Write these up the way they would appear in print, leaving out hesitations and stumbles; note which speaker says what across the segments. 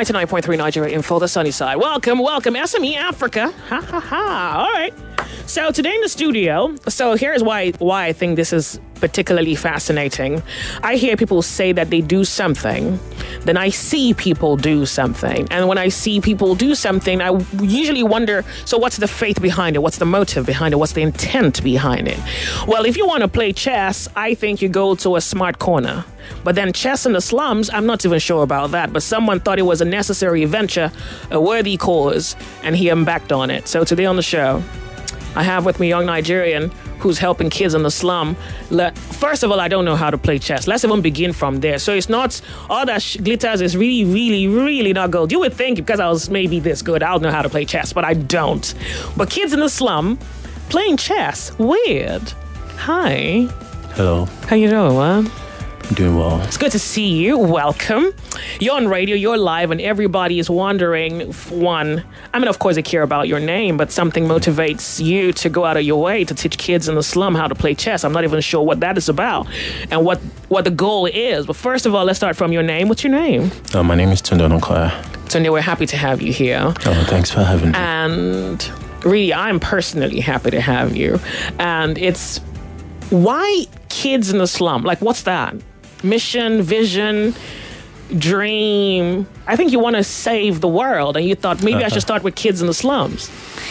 Speaker 1: 99.3 Nigeria Info, the sunny side. Welcome, SME Africa. Ha ha ha. All right. So today in the studio, so here's why I think this is particularly fascinating. I hear people say that they do something, then I see people do something. And when I see people do something, I usually wonder, so what's the faith behind it? What's the motive behind it? What's the intent behind it? Well, if you want to play chess, I think you go to a smart corner. But then chess in the slums, I'm not even sure about that. But someone thought it was a necessary venture, a worthy cause, and he embarked on it. So today on the show, I have with me a young Nigerian who's helping kids in the slum. First of all, I don't know how to play chess. Let's even begin from there. So it's not, all that glitters is really, really, really not gold. You would think because I was maybe this good, I'll know how to play chess, but I don't. But kids in the slum playing chess, weird. Hi.
Speaker 2: Hello.
Speaker 1: How you doing, man?
Speaker 2: Doing well.
Speaker 1: It's good to see you. Welcome. You're on radio, you're live, and everybody is wondering, of course, they care about your name, but something motivates you to go out of your way to teach kids in the slum how to play chess. I'm not even sure what that is about and what the goal is. But first of all, let's start from your name. What's your name?
Speaker 2: My name is Tunde Onukoya.
Speaker 1: Tunde, we're happy to have you here.
Speaker 2: Oh, thanks for having me.
Speaker 1: And really, I'm personally happy to have you. And it's, why kids in the slum? Like, what's that? Mission, vision, dream. I think you want to save the world, and you thought maybe I should start with kids in the slums.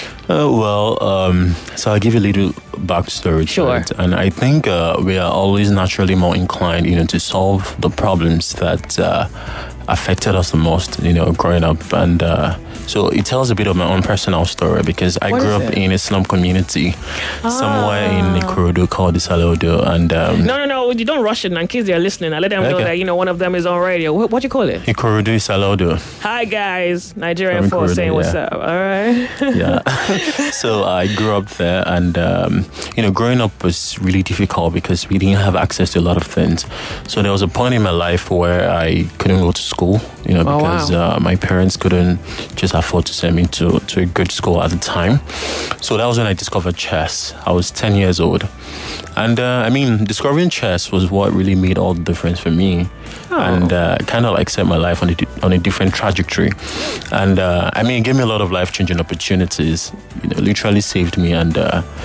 Speaker 2: So I'll give you a little backstory.
Speaker 1: Sure.
Speaker 2: Right? And I think we are always naturally more inclined, to solve the problems that affected us the most, growing up. And so it tells a bit of my own personal story because I grew up in a slum community somewhere in Ikorodu called Isalodo. And
Speaker 1: No, you don't rush it. In case they're listening, I let them know that, one of them is on radio. What do you call it?
Speaker 2: Ikorodu Isalodo.
Speaker 1: Hi, guys. Nigerian Force saying what's up. All right.
Speaker 2: Yeah. So I grew up there, and, growing up was really difficult because we didn't have access to a lot of things. So there was a point in my life where I couldn't go to school, because my parents couldn't just afford to send me to a good school at the time. So that was when I discovered chess. I was 10 years old. And discovering chess was what really made all the difference for me. And kind of like set my life on a different trajectory. And it gave me a lot of life-changing opportunities. Literally saved me. And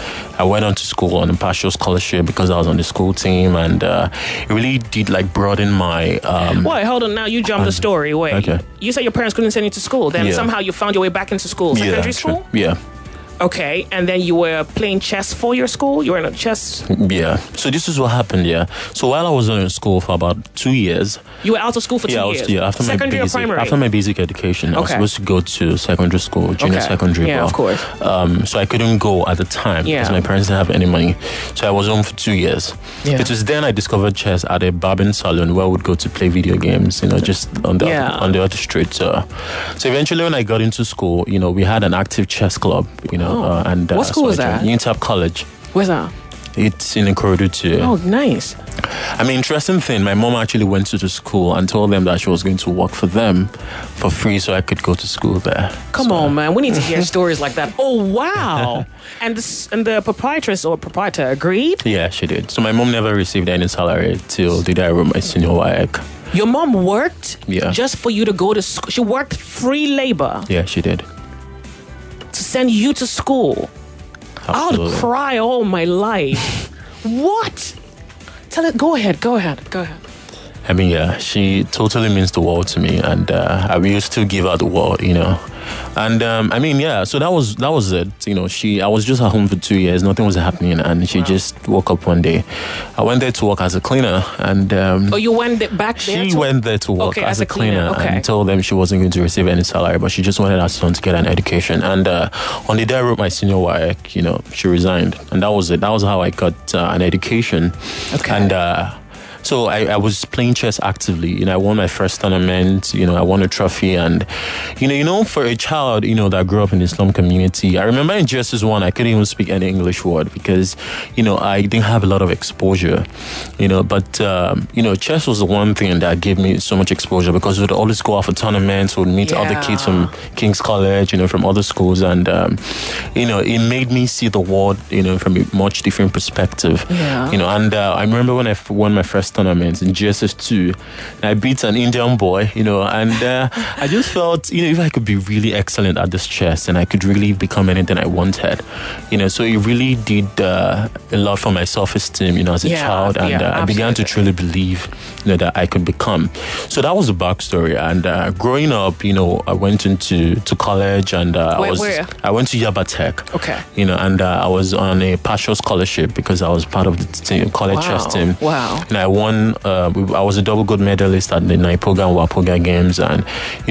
Speaker 2: I went on to school on a partial scholarship because I was on the school team. And it really did broaden my...
Speaker 1: Wait, hold on. Now you jumped the story. Wait.
Speaker 2: Okay.
Speaker 1: You said your parents couldn't send you to school. Then somehow you found your way back into school. Secondary school?
Speaker 2: Yeah.
Speaker 1: Okay, and then you were playing chess for your school? You were in a chess...
Speaker 2: Yeah. So this is what happened, yeah. So while I was in school for about 2 years...
Speaker 1: You were out of school for 2 years?
Speaker 2: Yeah,
Speaker 1: secondary or primary?
Speaker 2: After my basic education, I was supposed to go to secondary school, junior secondary.
Speaker 1: Yeah, of course.
Speaker 2: So I couldn't go at the time because my parents didn't have any money. So I was home for 2 years. Yeah. It was then I discovered chess at a barbing salon where I would go to play video games, just on the other street. So eventually when I got into school, we had an active chess club, and...
Speaker 1: What school was that?
Speaker 2: UNITAP College.
Speaker 1: Where's that?
Speaker 2: It's in Ikorodu too.
Speaker 1: Oh, nice.
Speaker 2: Interesting thing, my mom actually went to the school and told them that she was going to work for them for free so I could go to school there.
Speaker 1: Come on, man. We need to hear stories like that. Oh, wow. And the proprietress or proprietor agreed?
Speaker 2: Yeah, she did. So my mom never received any salary till the day I wrote my senior WAEC.
Speaker 1: Your mom worked?
Speaker 2: Yeah.
Speaker 1: Just for you to go to school? She worked free labor?
Speaker 2: Yeah, she did.
Speaker 1: To send you to school?
Speaker 2: Absolutely.
Speaker 1: I would cry all my life. What? Tell it. Go ahead.
Speaker 2: She totally means the world to me, and I will still give her the world, And so that was it. I was just at home for 2 years, nothing was happening, and she just woke up one day. I went there to work as a cleaner, and
Speaker 1: you went back there?
Speaker 2: She went there to work as a cleaner, and told them she wasn't going to receive any salary, but she just wanted her son to get an education. And on the day I wrote my senior WAEC, she resigned, and that was it. That was how I got an education. Okay. And so I was playing chess actively. I won my first tournament. I won a trophy. And, for a child, that grew up in the slum community, I remember in GSS1, I couldn't even speak any English word because, I didn't have a lot of exposure, But, chess was the one thing that gave me so much exposure because we would always go out for tournaments, we would meet other kids from King's College, from other schools. And, it made me see the world, from a much different perspective. Yeah. And I remember when I won my first tournament in GSS2. And I beat an Indian boy, and I just felt, if I could be really excellent at this chess and I could really become anything I wanted, so it really did a lot for my self-esteem, as a child. And I began to truly believe, that I could become. So that was the backstory. And growing up, I went into college and I went to Yaba Tech.
Speaker 1: Okay.
Speaker 2: And I was on a partial scholarship because I was part of the college chess team.
Speaker 1: Wow.
Speaker 2: And I won, I was a double gold medalist at the Naipoga and Wapoga games. And,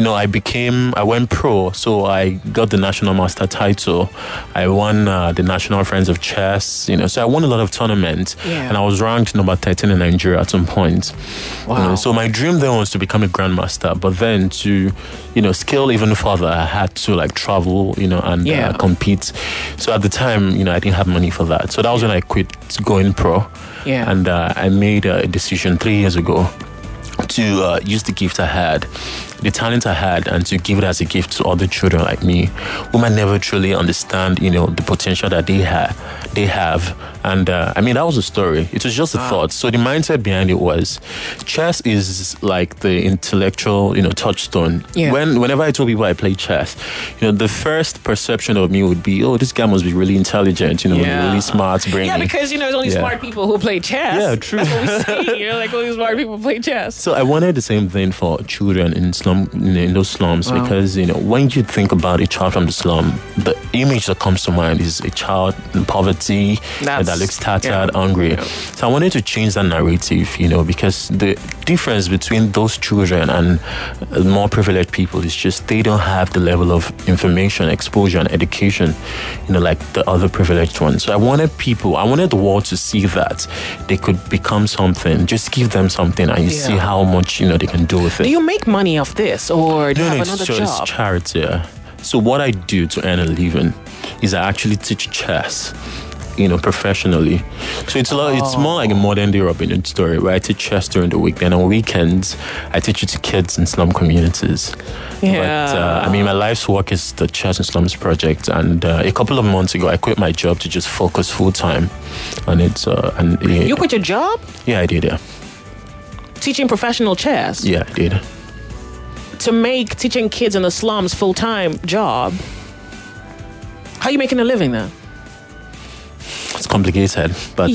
Speaker 2: I went pro. So I got the national master title. I won the National Friends of Chess, so I won a lot of tournaments.
Speaker 1: Yeah.
Speaker 2: And I was ranked number 13 in Nigeria at some point.
Speaker 1: Wow.
Speaker 2: So my dream then was to become a grandmaster. But then to, scale even further, I had to travel, and compete. So at the time, I didn't have money for that. So that was when I quit going pro.
Speaker 1: Yeah.
Speaker 2: And I made a decision 3 years ago to use the gift I had, the talent I had, and to give it as a gift to other children like me, who might never truly understand, the potential that they have. And that was the story. It was just a thought. So the mindset behind it was, chess is like the intellectual, touchstone.
Speaker 1: Yeah.
Speaker 2: Whenever I told people I play chess, the first perception of me would be, oh, this guy must be really intelligent, really smart, brainy.
Speaker 1: Yeah, because it's only smart people who play chess.
Speaker 2: Yeah, true.
Speaker 1: That's what we see. Only smart people play chess.
Speaker 2: So I wanted the same thing for children in those slums, because when you think about a child from the slum, the image that comes to mind is a child in poverty that looks tattered, hungry.
Speaker 1: Yeah.
Speaker 2: So I wanted to change that narrative, because the difference between those children and more privileged people is just they don't have the level of information, exposure, and education, like the other privileged ones. So I wanted the world to see that they could become something. Just give them something, and you see how much they can do with it.
Speaker 1: Do you make money off this, or do you have another job?
Speaker 2: It's charity. So what I do to earn a living is I actually teach chess, professionally. So it's more like a modern day Robin Hood story, where I teach chess during the week, and on weekends I teach it to kids in slum communities.
Speaker 1: Yeah.
Speaker 2: But my life's work is the Chess in Slums project, and a couple of months ago I quit my job to just focus full time on it.
Speaker 1: You quit your job?
Speaker 2: Yeah, I did. Yeah.
Speaker 1: Teaching professional chess?
Speaker 2: Yeah, I did.
Speaker 1: To make teaching kids in the slums full-time job, how are you making a living then?
Speaker 2: It's complicated, but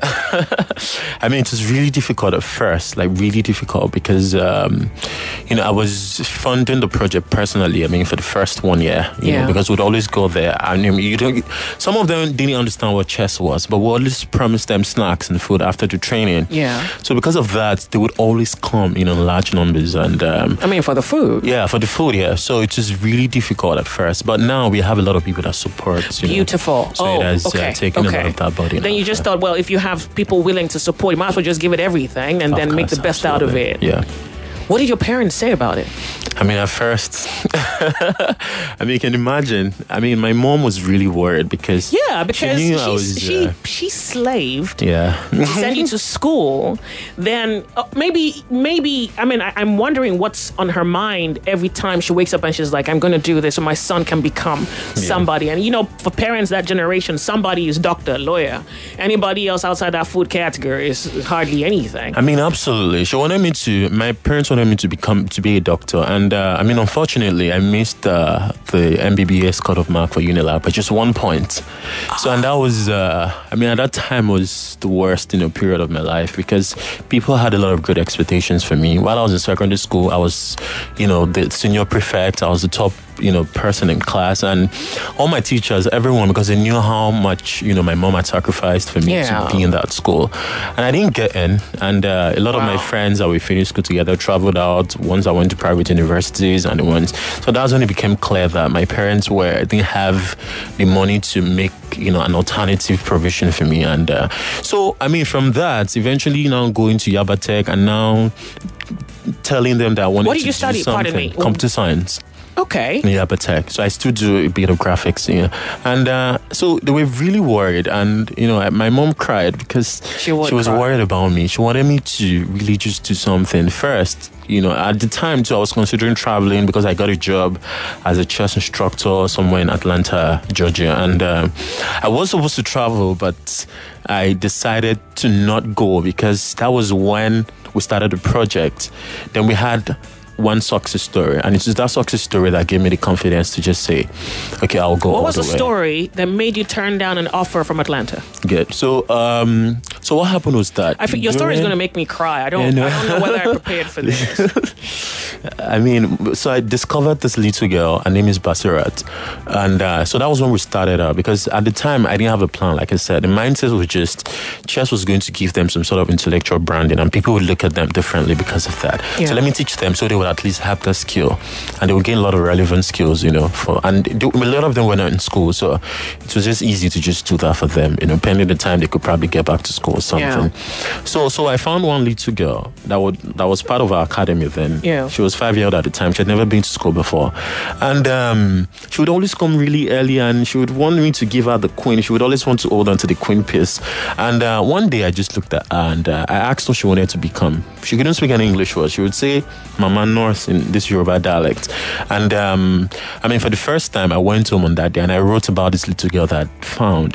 Speaker 2: it was really difficult at first, really difficult, because I was funding the project personally. For the first 1 year, because we'd always go there. Some of them didn't understand what chess was, but we always promised them snacks and food after the training.
Speaker 1: Yeah.
Speaker 2: So because of that, they would always come, in large numbers, and
Speaker 1: for the food.
Speaker 2: Yeah, for the food. Yeah. So it was really difficult at first, but now we have a lot of people that support.
Speaker 1: Beautiful.
Speaker 2: So it has taken a lot of that body.
Speaker 1: Then you just thought, well, if you have people willing to support, you might as well just give it everything and then make the best out of it.
Speaker 2: Yeah.
Speaker 1: What did your parents say about it?
Speaker 2: At first, you can imagine. My mom was really worried because
Speaker 1: she slaved
Speaker 2: to
Speaker 1: send you to school. Then maybe I'm wondering what's on her mind every time she wakes up and she's like, I'm going to do this so my son can become somebody. And for parents that generation, somebody is doctor, lawyer. Anybody else outside that food category is hardly anything.
Speaker 2: Absolutely. My parents wanted me to be a doctor, and unfortunately I missed the MBBS cutoff mark for Unilab by just 1 point. So, and that was at that time was the worst period of my life, because people had a lot of good expectations for me. While I was in secondary school, I was the senior prefect. I was the top person in class, and all my teachers, everyone, because they knew how much my mom had sacrificed for me to be in that school, and I didn't get in. And a lot of my friends that we finished school together traveled out. Once I went to private universities, and so that's when it became clear that my parents didn't have the money to make an alternative provision for me. And from that, eventually going to Yaba Tech, and now telling them that I wanted to do something. Computer science.
Speaker 1: Okay.
Speaker 2: Yeah, but tech. So I still do a bit of graphics, And so they were really worried. And, my mom cried because she was worried about me. She wanted me to really just do something first, At the time too, I was considering traveling because I got a job as a chess instructor somewhere in Atlanta, Georgia, and I was supposed to travel, but I decided to not go because that was when we started the project. Then we had one success story, and it's that success story that gave me the confidence to just say, okay, I'll go.
Speaker 1: What was the
Speaker 2: way.
Speaker 1: story that made you turn down an offer from Atlanta?
Speaker 2: Good. So what happened was that
Speaker 1: your story is going to make me cry. I don't know whether I prepared for this.
Speaker 2: So I discovered this little girl. Her name is Basirat, and so that was when we started out. Because at the time I didn't have a plan. Like I said, the mindset was just chess was going to give them some sort of intellectual branding, and people would look at them differently because of that. Yeah. So let me teach them so they would at least have that skill, and they would gain a lot of relevant skills. A lot of them were not in school, so it was just easy to just do that for them. Pending the time they could probably get back to school or something. Yeah. So I found one little girl that was part of our academy then.
Speaker 1: Yeah.
Speaker 2: She was 5 years old at the time. She had never been to school before, and she would always come really early, and she would want me to give her the queen. She would always want to hold on to the queen piece. And one day I just looked at her and I asked what she wanted to become. She couldn't speak any English word. She would say Mama North in this Yoruba dialect. And for the first time I went home on that day and I wrote about this little girl that I found,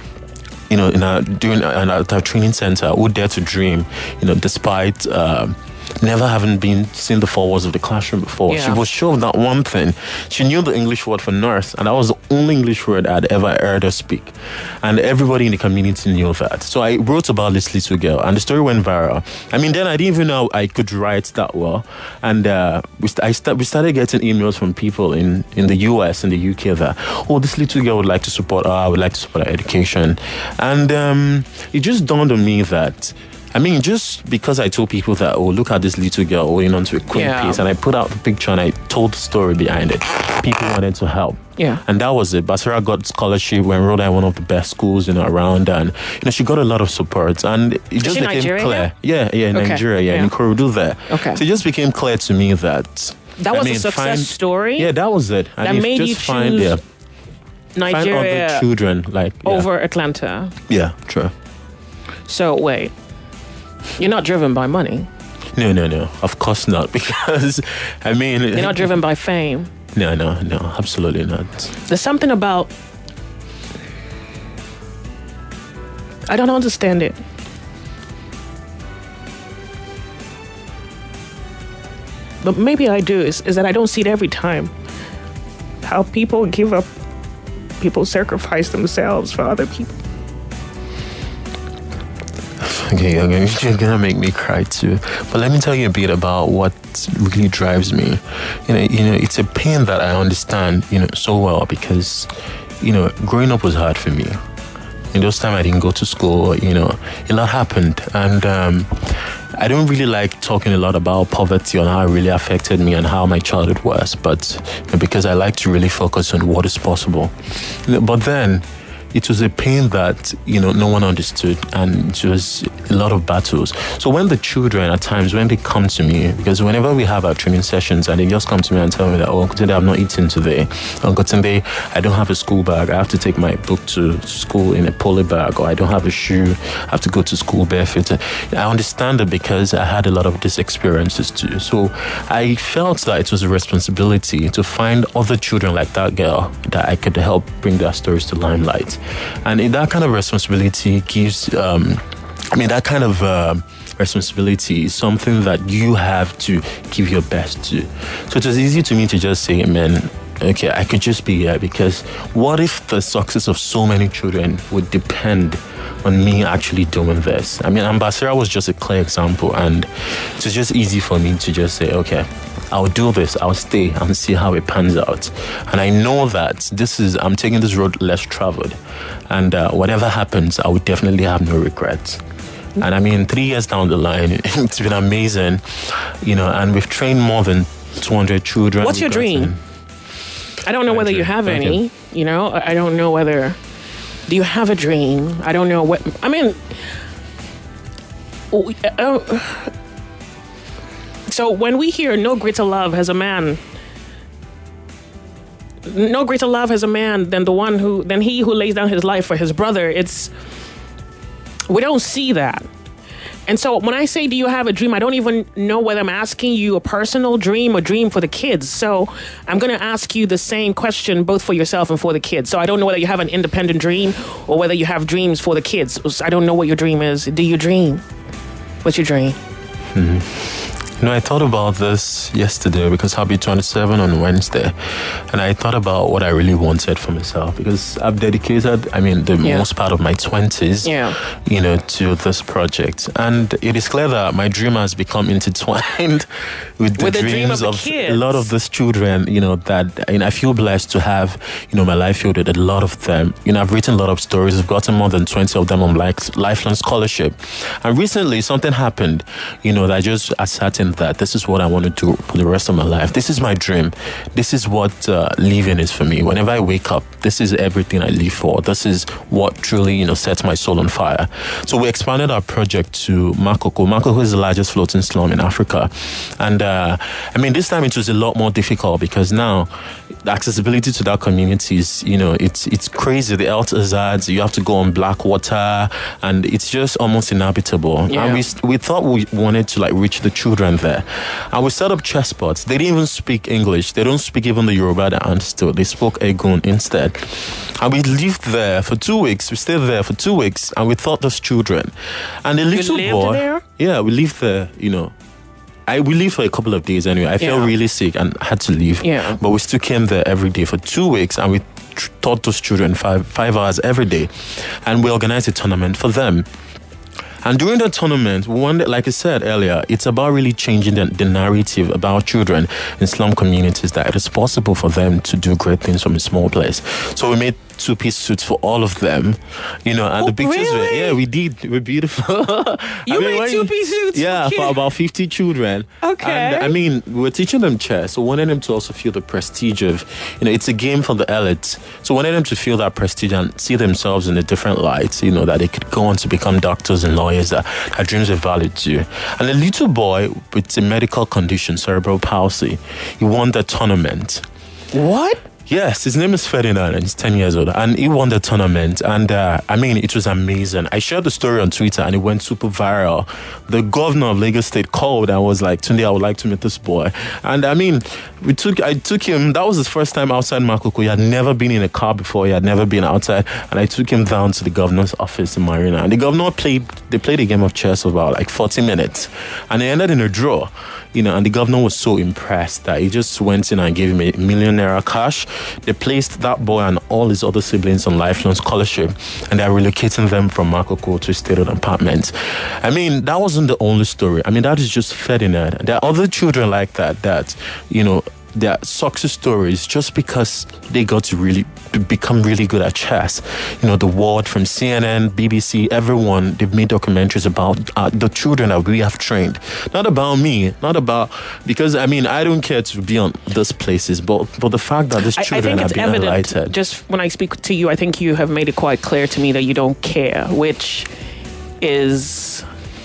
Speaker 2: during our training center, who dared to dream, despite never having seen the four walls of the classroom before. Yeah. She was sure of that one thing. She knew the English word for nurse, and that was the only English word I'd ever heard her speak. And everybody in the community knew that. So I wrote about this little girl, and the story went viral. Then I didn't even know I could write that well. And we started getting emails from people in the US and the UK that, this little girl would like to support her, I would like to support her education. And it just dawned on me that just because I told people that, look at this little girl holding onto a queen piece, and I put out the picture and I told the story behind it, people wanted to help.
Speaker 1: Yeah.
Speaker 2: And that was it. Basira got scholarship, went Rhode Island, one of the best schools, around, and she got a lot of support. And it just became
Speaker 1: Nigeria
Speaker 2: clear.
Speaker 1: Here?
Speaker 2: Yeah, Nigeria, in Ikorodu there.
Speaker 1: Okay.
Speaker 2: So it just became clear to me that
Speaker 1: was a success story.
Speaker 2: Yeah, that was it.
Speaker 1: And that made you choose Nigeria
Speaker 2: find other children
Speaker 1: over Atlanta.
Speaker 2: Yeah, true.
Speaker 1: So wait. You're not driven by money.
Speaker 2: No. Of course not. Because,
Speaker 1: you're not driven by fame.
Speaker 2: No, absolutely not.
Speaker 1: There's something about... I don't understand it. But maybe I do, is that I don't see it every time. How people give up, people sacrifice themselves for other people.
Speaker 2: Okay, you're gonna make me cry too. But let me tell you a bit about what really drives me. It's a pain that I understand, so well because, growing up was hard for me. In those times I didn't go to school, a lot happened. And I don't really like talking a lot about poverty and how it really affected me and how my childhood was. But because I like to really focus on what is possible. But then, it was a pain that, no one understood, and it was a lot of battles. So when the children, at times, when they come to me, because whenever we have our training sessions and they just come to me and tell me that, today I've not eaten today, today I don't have a school bag, I have to take my book to school in a poly bag, or I don't have a shoe, I have to go to school barefoot. I understand it because I had a lot of these experiences too. So I felt that it was a responsibility to find other children like that girl that I could help bring their stories to limelight. And that kind of responsibility gives, responsibility is something that you have to give your best to. So it was easy to me to just say, okay, I could just be here, because what if the success of so many children would depend on me actually doing this? Ambassador was just a clear example, and it was just easy for me to just say, okay, I'll do this, I'll stay and see how it pans out. And I know that I'm taking this road less traveled, and whatever happens, I would definitely have no regrets. And 3 years down the line, it's been amazing, and we've trained more than 200 children.
Speaker 1: What's your dream? I don't know whether you have any, I don't know whether, do you have a dream? I don't know what, so when we hear no greater love has a man than he who lays down his life for his brother, we don't see that. And so when I say, do you have a dream, I don't even know whether I'm asking you a personal dream or dream for the kids. So I'm going to ask you the same question, both for yourself and for the kids. So I don't know whether you have an independent dream or whether you have dreams for the kids. I don't know what your dream is. Do you dream? What's your dream?
Speaker 2: I thought about this yesterday because I'll be 27 on Wednesday. And I thought about what I really wanted for myself because I've dedicated, the most part of my 20s, to this project. And it is clear that my dream has become intertwined with the dreams of a lot of these children, that I feel blessed to have, my life filled with a lot of them. I've written a lot of stories. I've gotten more than 20 of them on lifelong scholarship. And recently something happened, that just ascertained that this is what I want to do for the rest of my life. This is my dream. This is what living is for me. Whenever I wake up, this is everything I live for. This is what truly, sets my soul on fire. So we expanded our project to Makoko. Makoko is the largest floating slum in Africa. And this time it was a lot more difficult because now the accessibility to that community is, it's crazy. The health hazards, you have to go on black water and it's just almost inhabitable.
Speaker 1: Yeah.
Speaker 2: And we thought we wanted to reach the children there. And we set up chess boards. They didn't even speak English. They don't speak even the Yoruba that I understood. They spoke Egun instead. And we lived there for 2 weeks. We stayed there for 2 weeks and we taught those children. And the little boy.
Speaker 1: There?
Speaker 2: Yeah, we lived there, we lived for a couple of days anyway. I felt really sick and had to leave.
Speaker 1: Yeah.
Speaker 2: But we still came there every day for 2 weeks and we taught those children five hours every day. And we organized a tournament for them. And during the tournament, like I said earlier, it's about really changing the narrative about children in slum communities that it is possible for them to do great things from a small place. So we made two-piece suits for all of them, and the pictures
Speaker 1: really?
Speaker 2: we did. They were beautiful.
Speaker 1: You made two-piece suits?
Speaker 2: Yeah, for about 50 children.
Speaker 1: Okay.
Speaker 2: And we were teaching them chess, so we wanted them to also feel the prestige of, it's a game for the elites. So we wanted them to feel that prestige and see themselves in a different light, that they could go on to become doctors and lawyers, that dreams are valid too. And a little boy with a medical condition, cerebral palsy, he won the tournament.
Speaker 1: What?
Speaker 2: Yes, his name is Ferdinand and he's 10 years old and he won the tournament and it was amazing. I shared the story on Twitter and it went super viral. The governor of Lagos State called and was like, Tunde, I would like to meet this boy. And I took him, that was his first time outside Makoko. He had never been in a car before, he had never been outside, and I took him down to the governor's office in Marina. And the governor played a game of chess for about 40 minutes and it ended in a draw. And the governor was so impressed that he just went in and gave him $1 million cash. They placed that boy and all his other siblings on lifelong scholarship, and they're relocating them from Makoko to a stated apartment. That wasn't the only story. That is just Ferdinand. There are other children like that, their success stories just because they got to really become really good at chess. The world from CNN, BBC, everyone, they've made documentaries about the children that we have trained. Not about me, because I don't care to be on those places, but the fact that these children have been enlightened.
Speaker 1: Just when I speak to you, I think you have made it quite clear to me that you don't care, which is...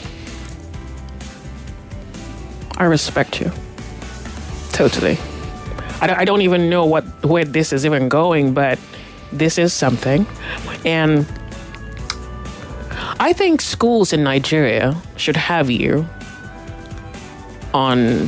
Speaker 1: I respect you. Totally. I don't even know where this is even going, but this is something. And I think schools in Nigeria should have you on.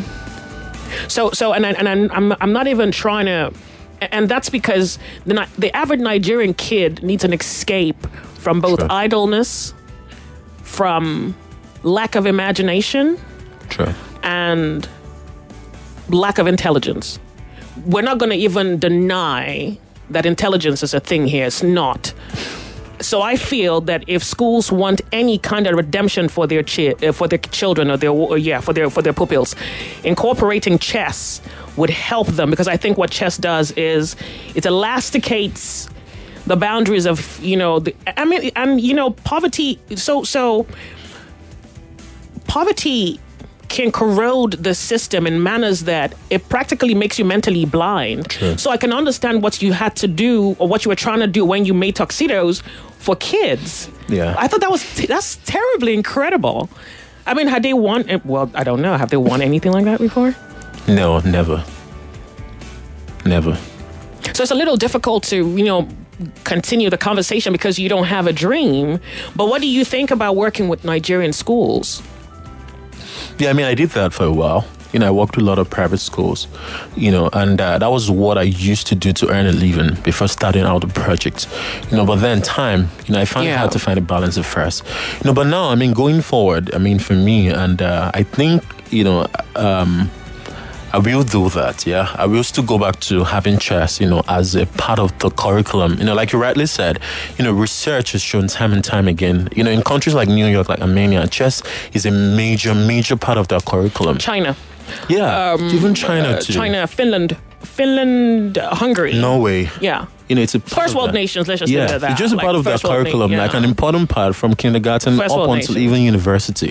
Speaker 1: I'm not even trying to, and that's because the average Nigerian kid needs an escape from both idleness, from lack of imagination, and lack of intelligence. We're not going to even deny that intelligence is a thing here. It's not. So I feel that if schools want any kind of redemption for their children or for their pupils, incorporating chess would help them, because I think what chess does is it elasticates the boundaries of poverty. So poverty can corrode the system in manners that it practically makes you mentally blind.
Speaker 2: True.
Speaker 1: So I can understand what you had to do or what you were trying to do when you made tuxedos for kids.
Speaker 2: Yeah.
Speaker 1: I thought that's terribly incredible. Had they won? Well, I don't know. Have they won anything like that before?
Speaker 2: No, never.
Speaker 1: So it's a little difficult to, continue the conversation because you don't have a dream. But what do you think about working with Nigerian schools?
Speaker 2: Yeah, I mean, I did that for a while. I worked with a lot of private schools, and that was what I used to do to earn a living before starting out the project. But then time, I found it hard to find a balance at first. But now, I mean, going forward, I mean, for me, and I think, I will do that, yeah. I will still go back to having chess, as a part of the curriculum. Like you rightly said, research has shown time and time again, in countries like New York, like Armenia, chess is a major, major part of their curriculum.
Speaker 1: China.
Speaker 2: Yeah, even China too.
Speaker 1: China, Finland, Hungary.
Speaker 2: Norway.
Speaker 1: Yeah.
Speaker 2: It's a
Speaker 1: first world nations, let's just leave it at that.
Speaker 2: It's just a part of their curriculum, like an important part from kindergarten up until even university.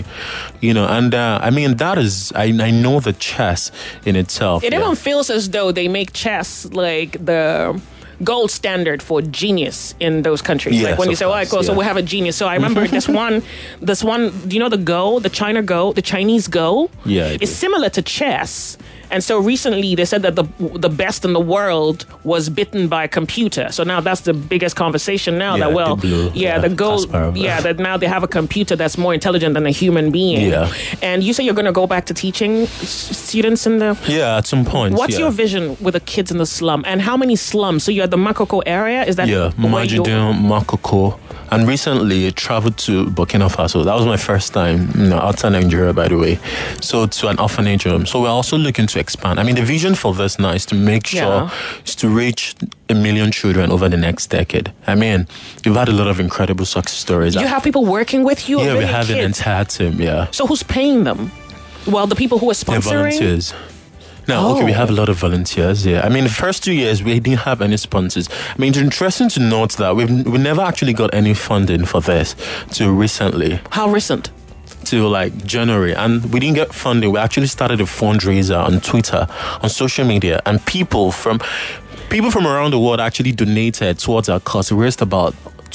Speaker 2: And I mean, that is, I know the chess in itself.
Speaker 1: It even feels as though they make chess like the gold standard for genius in those countries.
Speaker 2: Yes,
Speaker 1: like when you say, so we have a genius. So I remember this one, do you know the Go, the China Go, the Chinese Go?
Speaker 2: Yeah.
Speaker 1: It's similar to chess. And so recently they said that the best in the world was bitten by a computer. So now that's the biggest conversation now that the gold, that now they have a computer that's more intelligent than a human being.
Speaker 2: Yeah.
Speaker 1: And you say you're going to go back to teaching students in the...
Speaker 2: Yeah, at some point.
Speaker 1: What's your vision with the kids in the slum? And how many slums? So you're at the Makoko area? Is that...
Speaker 2: Yeah, Majidun, Makoko. And recently I traveled to Burkina Faso. That was my first time, outside Nigeria, by the way. So to an orphanage home. So we're also looking to expand. I mean, the vision for this now is to make sure is to reach 1 million children over the next decade. I mean, you've had a lot of incredible success stories.
Speaker 1: You have people working with you?
Speaker 2: Yeah, we have an entire team, yeah.
Speaker 1: So who's paying them? Well, the people who are sponsoring?
Speaker 2: They're volunteers. No, okay, we have a lot of volunteers, yeah. I mean, the first 2 years, we didn't have any sponsors. I mean, it's interesting to note that we never actually got any funding for this till recently.
Speaker 1: How recent?
Speaker 2: Till like January, and we didn't get funding. We actually started a fundraiser on Twitter, on social media, and people from around the world actually donated towards our cause. We raised about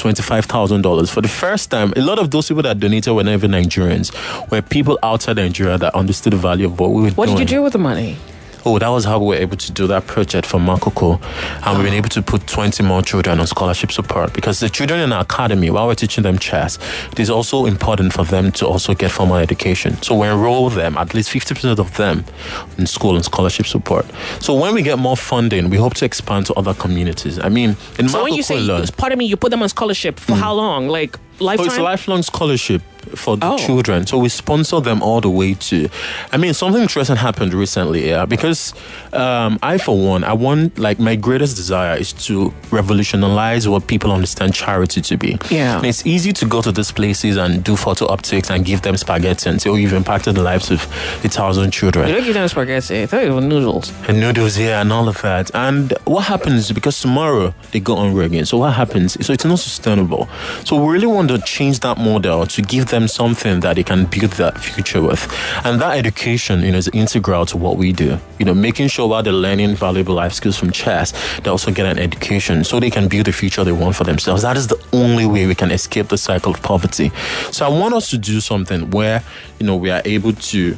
Speaker 2: $25,000 for the first time. A lot of those people that donated were not even Nigerians, were people outside Nigeria that understood the value of what we were doing.
Speaker 1: What did you do with the money?
Speaker 2: Oh, that was how we were able to do that project for Makoko. And we've been able to put 20 more children on scholarship support, because the children in our academy, while we're teaching them chess, it is also important for them to also get formal education. So we enroll them, at least 50% of them, in school and scholarship support. So when we get more funding, we hope to expand to other communities. I mean, in Makoko
Speaker 1: when you say, pardon me, you put them on scholarship for how long? Like lifetime?
Speaker 2: It's a lifelong scholarship for the children. So we sponsor them all the way to... I mean, something interesting happened recently, because I, for one, like, my greatest desire is to revolutionize what people understand charity to be.
Speaker 1: Yeah.
Speaker 2: And it's easy to go to these places and do photo optics and give them spaghetti until you've impacted the lives of 1,000 children.
Speaker 1: You don't give them spaghetti. I thought it was noodles.
Speaker 2: And noodles, yeah, and all of that. And what happens, because tomorrow they go hungry again. So what happens? So it's not sustainable. So we really want to change that model to give them something that they can build that future with. And that education, is integral to what we do. Making sure while they're learning valuable life skills from chess, they also get an education so they can build the future they want for themselves. That is the only way we can escape the cycle of poverty. So I want us to do something where, we are able to,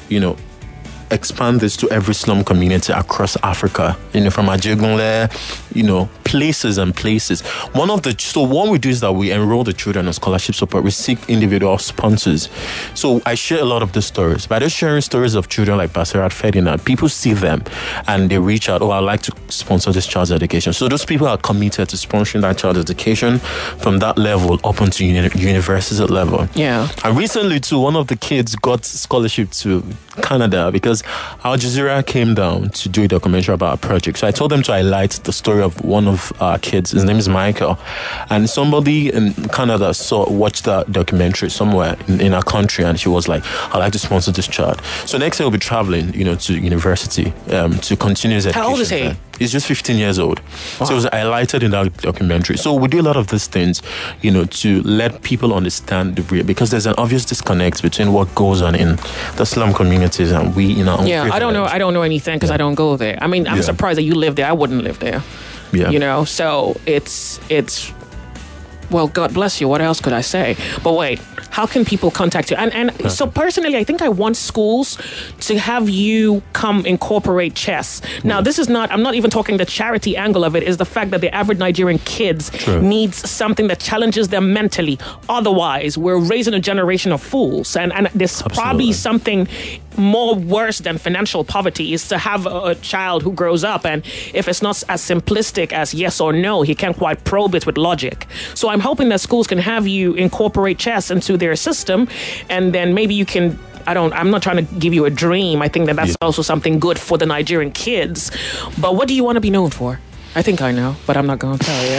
Speaker 2: expand this to every slum community across Africa, from Ajegunle, places and places. So what we do is that we enroll the children on scholarship support. We seek individual sponsors. So I share a lot of the stories. By just sharing stories of children like Basirat Ferdinand, people see them and they reach out, I'd like to sponsor this child's education. So those people are committed to sponsoring that child's education from that level up onto university level.
Speaker 1: Yeah.
Speaker 2: And recently too, one of the kids got scholarship to Canada because Al Jazeera came down to do a documentary about a project. So I told them to highlight the story of one of our kids. His name is Michael. And somebody in Canada watched that documentary somewhere in our country, and she was like, I'd like to sponsor this child. So next year we'll be traveling, to university to continue his education.
Speaker 1: How old is he?
Speaker 2: He's just 15 years old. Wow. So it was highlighted in that documentary. So we do a lot of these things, to let people understand the real, because there's an obvious disconnect between what goes on in the slum communities and we in our own.
Speaker 1: Yeah, I don't know anything because I don't go there. I mean, I'm surprised that you live there. I wouldn't live there.
Speaker 2: Yeah.
Speaker 1: So it's well, God bless you. What else could I say? But wait, how can people contact you? And so personally, I think I want schools to have you come incorporate chess. Now, this is not, I'm not even talking the charity angle of it, is the fact that the average Nigerian kids needs something that challenges them mentally. Otherwise, we're raising a generation of fools. And there's probably something more worse than financial poverty is to have a child who grows up, and if it's not as simplistic as yes or no, he can't quite probe it with logic. So I'm hoping that schools can have you incorporate chess into their system, and then maybe you can, I'm not trying to give you a dream. I think that that's also something good for the Nigerian kids. But what do you want to be known for? I think I know, but I'm not going to tell you.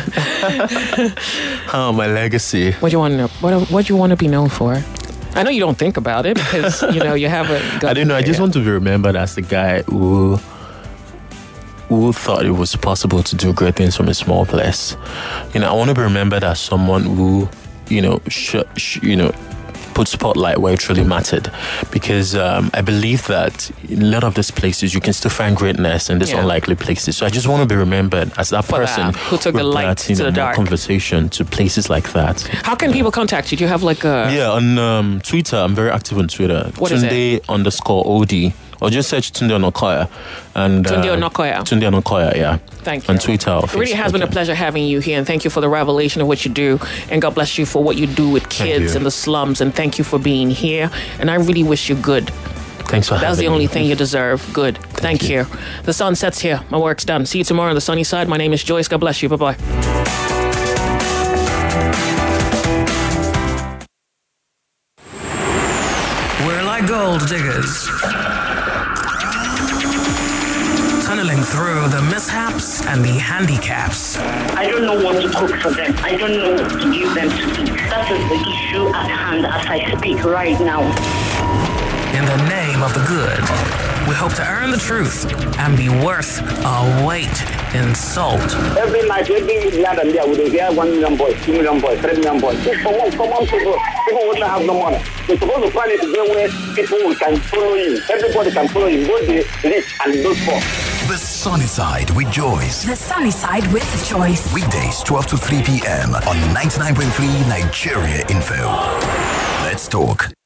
Speaker 2: Oh, my legacy.
Speaker 1: What do you want to know? What do you want to be known for? I know you don't think about it because, you have a...
Speaker 2: I don't know. I just want to be remembered as the guy who thought it was possible to do great things from a small place. I want to be remembered as someone who, put spotlight where it truly mattered, because I believe that in a lot of these places you can still find greatness in these unlikely places. So I just want to be remembered as that person
Speaker 1: who took the light to the dark
Speaker 2: conversation to places like that.
Speaker 1: How can people contact you? Do you have like a...
Speaker 2: Yeah, on Twitter. I'm very active on Twitter.
Speaker 1: What is it?
Speaker 2: Tunde_OD. Or just search Tunde Onokoya. And
Speaker 1: Tunde Onokoya.
Speaker 2: Tunde Onokoya, yeah.
Speaker 1: Thank you.
Speaker 2: On Twitter.
Speaker 1: It really has been a pleasure having you here, and thank you for the revelation of what you do. And God bless you for what you do with kids in the slums. And thank you for being here. And I really wish you good.
Speaker 2: Thanks for having me.
Speaker 1: That's the only thing you deserve. Good. Thank you. The sun sets here. My work's done. See you tomorrow on the sunny side. My name is Joyce. God bless you. Bye-bye.
Speaker 3: We're like gold diggers, tunneling through the mishaps and the handicaps.
Speaker 4: I don't know what to cook for them. I don't know what to give them to eat. That is the issue at hand as I speak right now.
Speaker 3: In the name of the good, we hope to earn the truth and be worth our weight in salt.
Speaker 5: Every night, every land and there, we hear 1 million boys, 2 million boys, 3 million boys. Common people wouldn't have no money. We're supposed to plan it where people can follow you. Everybody can follow you, both the rich and those poor.
Speaker 6: The Sunny Side with Joyce.
Speaker 7: The Sunny Side with Joyce.
Speaker 6: Weekdays 12 to 3 p.m. on 99.3 Nigeria Info. Let's talk.